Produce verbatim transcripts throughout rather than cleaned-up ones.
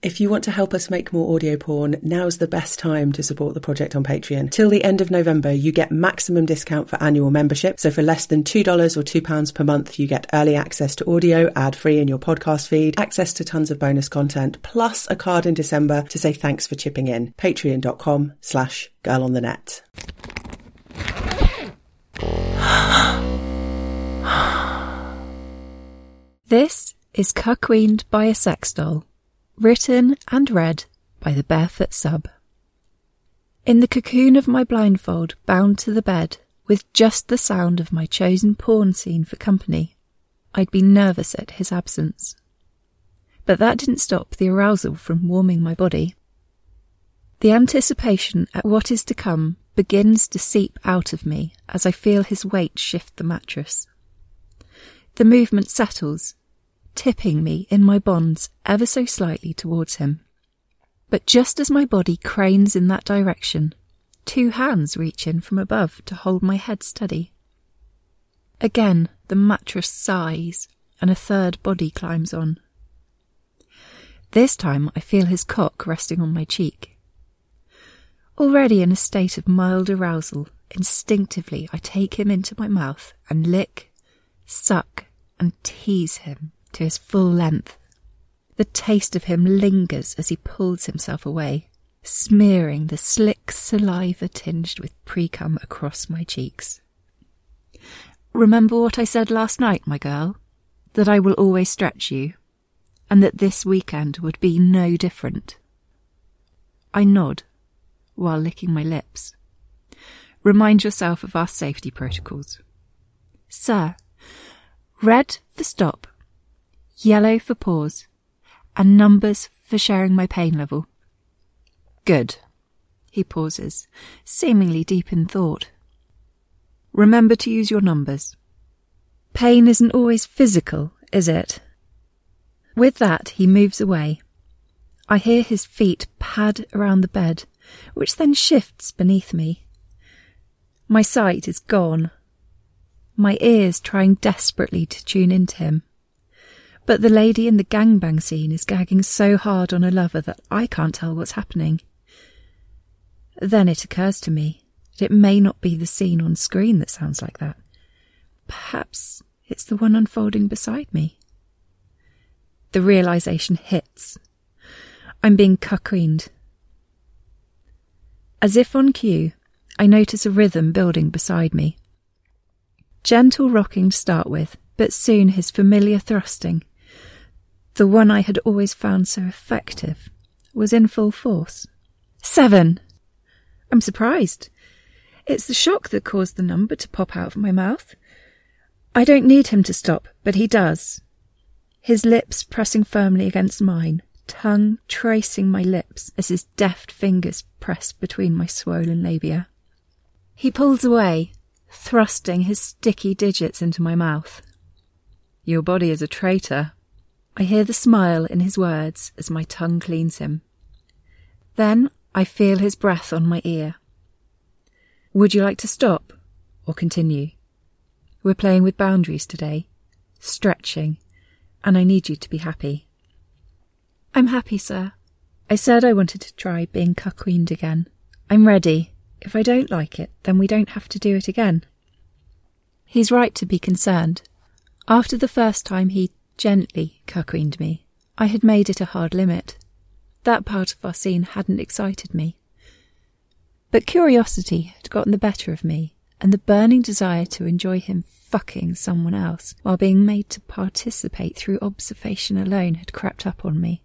If you want to help us make more audio porn, now's the best time to support the project on Patreon. Till the end of November, you get maximum discount for annual membership. So for less than two dollars or two pounds per month, you get early access to audio, ad-free in your podcast feed, access to tons of bonus content, plus a card in December to say thanks for chipping in. Patreon.com slash girl on the net. This is Cuckweened by a Sex Doll. Written and read by the Barefoot Sub. In the cocoon of my blindfold, bound to the bed, with just the sound of my chosen porn scene for company, I'd be nervous at his absence. But that didn't stop the arousal from warming my body. The anticipation at what is to come begins to seep out of me as I feel his weight shift the mattress. The movement settles, tipping me in my bonds ever so slightly towards him. But just as my body cranes in that direction, two hands reach in from above to hold my head steady. Again, the mattress sighs, and a third body climbs on. This time I feel his cock resting on my cheek. Already in a state of mild arousal, instinctively I take him into my mouth and lick, suck, and tease him to his full length. The taste of him lingers as he pulls himself away, smearing the slick saliva tinged with pre-cum across my cheeks. Remember what I said last night, my girl? That I will always stretch you, and that this weekend would be no different. I nod, while licking my lips. Remind yourself of our safety protocols. Sir, red for stop, yellow for pause, and numbers for sharing my pain level. Good. He pauses, seemingly deep in thought. Remember to use your numbers. Pain isn't always physical, is it? With that, he moves away. I hear his feet pad around the bed, which then shifts beneath me. My sight is gone. My ears trying desperately to tune into him. But the lady in the gangbang scene is gagging so hard on a lover that I can't tell what's happening. Then it occurs to me that it may not be the scene on screen that sounds like that. Perhaps it's the one unfolding beside me. The realisation hits. I'm being cuckweened. As if on cue, I notice a rhythm building beside me. Gentle rocking to start with, but soon his familiar thrusting, the one I had always found so effective, was in full force. Seven! I'm surprised. It's the shock that caused the number to pop out of my mouth. I don't need him to stop, but he does. His lips pressing firmly against mine, tongue tracing my lips as his deft fingers press between my swollen labia. He pulls away, thrusting his sticky digits into my mouth. Your body is a traitor. I hear the smile in his words as my tongue cleans him. Then I feel his breath on my ear. Would you like to stop or continue? We're playing with boundaries today, stretching, and I need you to be happy. I'm happy, sir. I said I wanted to try being cuckweened again. I'm ready. If I don't like it, then we don't have to do it again. He's right to be concerned. After the first time he gently cuckweened me, I had made it a hard limit. That part of our scene hadn't excited me. But curiosity had gotten the better of me, and the burning desire to enjoy him fucking someone else while being made to participate through observation alone had crept up on me.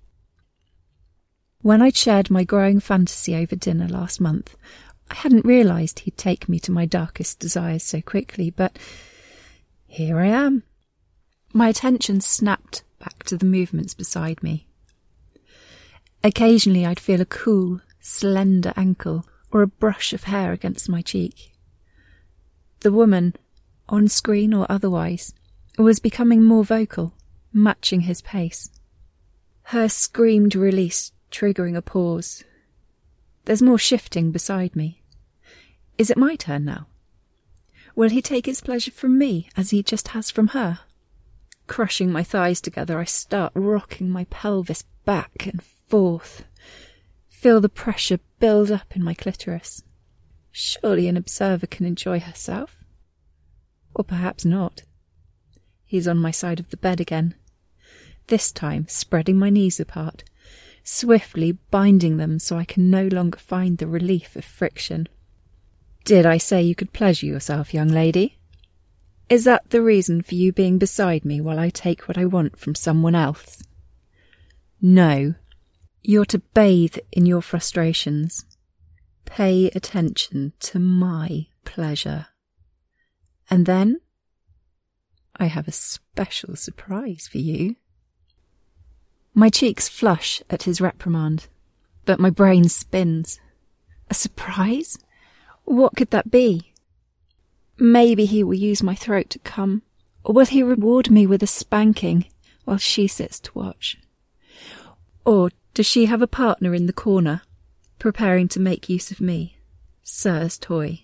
When I'd shared my growing fantasy over dinner last month, I hadn't realised he'd take me to my darkest desires so quickly, but here I am. My attention snapped back to the movements beside me. Occasionally I'd feel a cool, slender ankle or a brush of hair against my cheek. The woman, on screen or otherwise, was becoming more vocal, matching his pace. Her screamed release triggering a pause. There's more shifting beside me. Is it my turn now? Will he take his pleasure from me as he just has from her? Crushing my thighs together, I start rocking my pelvis back and forth. Feel the pressure build up in my clitoris. Surely an observer can enjoy herself. Or perhaps not. He's on my side of the bed again. This time spreading my knees apart, swiftly binding them so I can no longer find the relief of friction. Did I say you could pleasure yourself, young lady? Is that the reason for you being beside me while I take what I want from someone else? No. You're to bathe in your frustrations. Pay attention to my pleasure. And then I have a special surprise for you. My cheeks flush at his reprimand, but my brain spins. A surprise? What could that be? Maybe he will use my throat to come, or will he reward me with a spanking while she sits to watch? Or does she have a partner in the corner, preparing to make use of me, Sir's toy?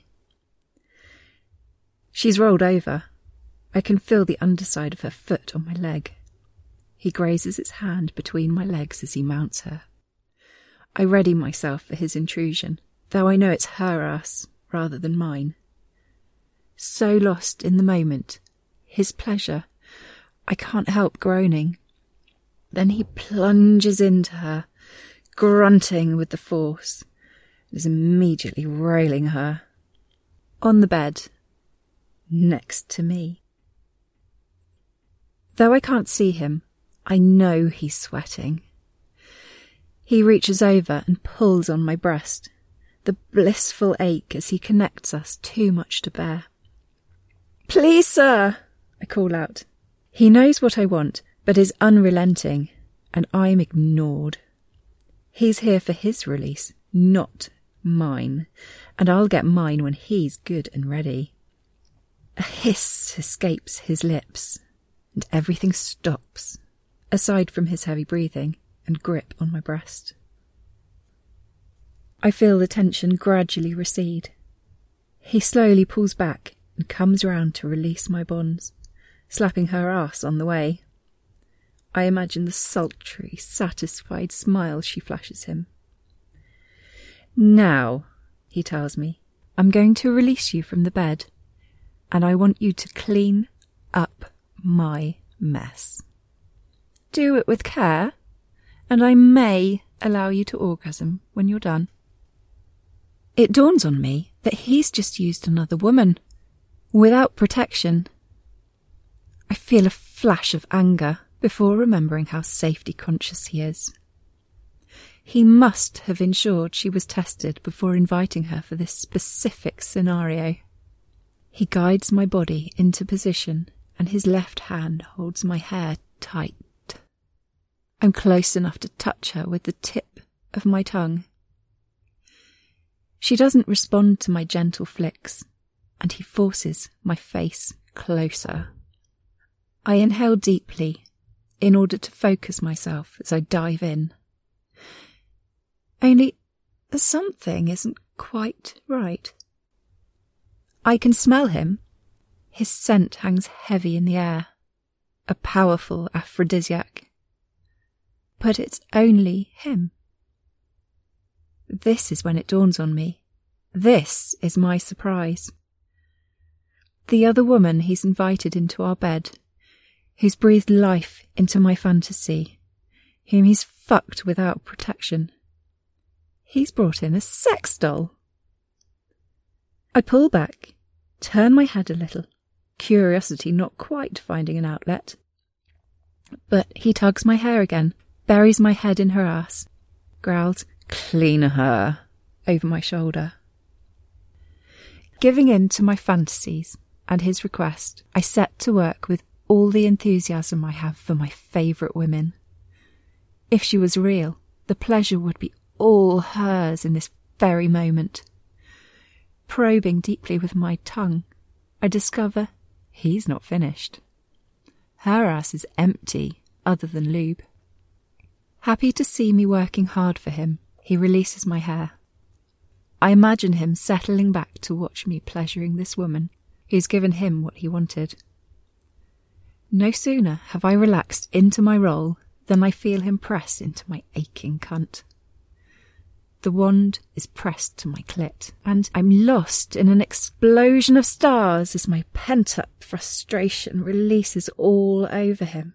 She's rolled over. I can feel the underside of her foot on my leg. He grazes its hand between my legs as he mounts her. I ready myself for his intrusion, though I know it's her ass rather than mine. So lost in the moment, his pleasure, I can't help groaning. Then he plunges into her, grunting with the force, and is immediately railing her. On the bed, next to me. Though I can't see him, I know he's sweating. He reaches over and pulls on my breast, the blissful ache as he connects us too much to bear. Please, sir, I call out. He knows what I want, but is unrelenting, and I'm ignored. He's here for his release, not mine, and I'll get mine when he's good and ready. A hiss escapes his lips, and everything stops, aside from his heavy breathing and grip on my breast. I feel the tension gradually recede. He slowly pulls back and comes round to release my bonds, slapping her ass on the way. I imagine the sultry, satisfied smile she flashes him. Now, he tells me, I'm going to release you from the bed, and I want you to clean up my mess. Do it with care, and I may allow you to orgasm when you're done. It dawns on me that he's just used another woman, without protection. I feel a flash of anger before remembering how safety-conscious he is. He must have ensured she was tested before inviting her for this specific scenario. He guides my body into position, and his left hand holds my hair tight. I'm close enough to touch her with the tip of my tongue. She doesn't respond to my gentle flicks, and he forces my face closer. I inhale deeply in order to focus myself as I dive in. Only something isn't quite right. I can smell him. His scent hangs heavy in the air, a powerful aphrodisiac. But it's only him. This is when it dawns on me. This is my surprise. The other woman he's invited into our bed, who's breathed life into my fantasy, whom he's fucked without protection. He's brought in a sex doll. I pull back, turn my head a little, curiosity not quite finding an outlet. But he tugs my hair again, buries my head in her ass, growls, "Clean her," over my shoulder. Giving in to my fantasies and his request, I set to work with all the enthusiasm I have for my favourite women. If she was real, the pleasure would be all hers in this very moment. Probing deeply with my tongue, I discover he's not finished. Her ass is empty, other than lube. Happy to see me working hard for him, he releases my hair. I imagine him settling back to watch me pleasuring this woman, who's given him what he wanted. No sooner have I relaxed into my role Then I feel him press into my aching cunt. The wand is pressed to my clit, and I'm lost in an explosion of stars as my pent-up frustration releases all over him.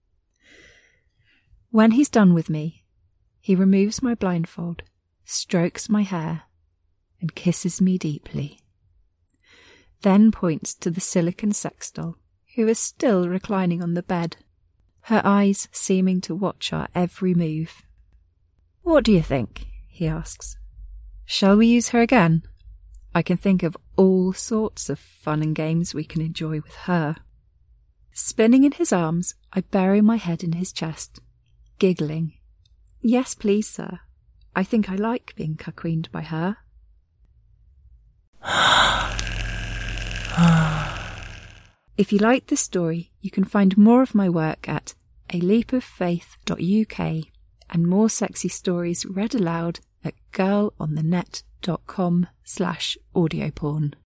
When he's done with me, he removes my blindfold, strokes my hair, and kisses me deeply. Then points to the silicon sex doll, who is still reclining on the bed, her eyes seeming to watch our every move. "What do you think?" he asks. "Shall we use her again? I can think of all sorts of fun and games we can enjoy with her." Spinning in his arms, I bury my head in his chest, giggling. "Yes, please, sir. I think I like being cuckweened by her." If you like this story, you can find more of my work at a leap of faith dot U K and more sexy stories read aloud at girl on the net dot com slash audioporn.